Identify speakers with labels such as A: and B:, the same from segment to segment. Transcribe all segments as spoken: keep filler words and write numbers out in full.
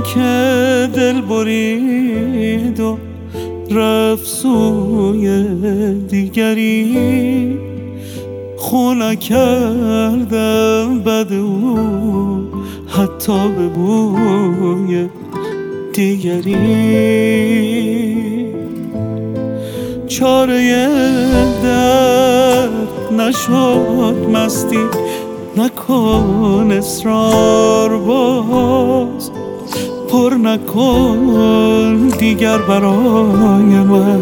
A: که دل برید و رفت سوی دیگری، خو نکردم بد او حتی به بوی دیگری. چاره درد نشد مستی، نکن اصرار باز، پر نکن دیگر برای من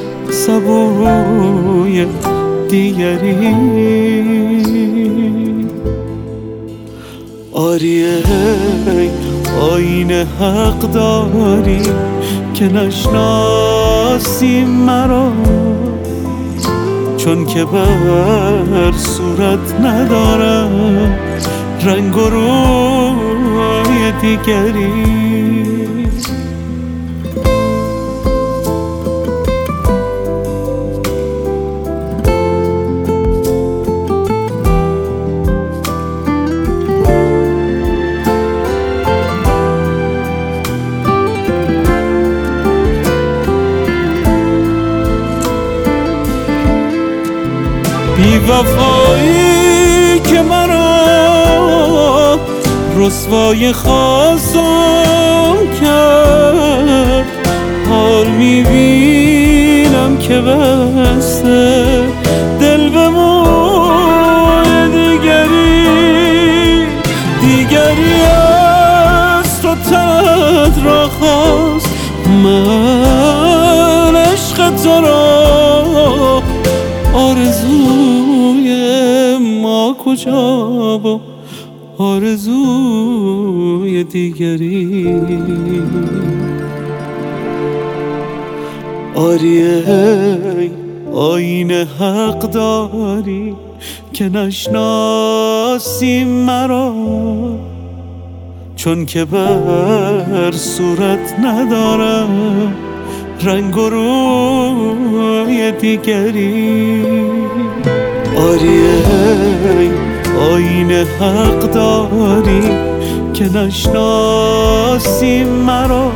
A: سبوی دیگری. آری ای آینه حق داری که نشناسی مرا، چون که بر صورت ندارم رنگ و روی دیگری. بی وفایی که مرا رسوای خواستم کرد، حال میبینم که بسته دل به موی دیگری. دیگری از تو تنت را خواست، من عشق تو را آرزوی ما کجا و آرزوی دیگری. آری ای آینه حق داری که نشناسی مرا، چون که بر صورت ندارم رنگ و روی دیگری. آری ای آینه حق داری که نشناسی مرا،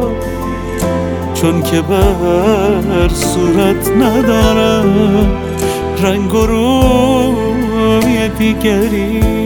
A: چون که بر صورت ندارم رنگ و روی دیگری.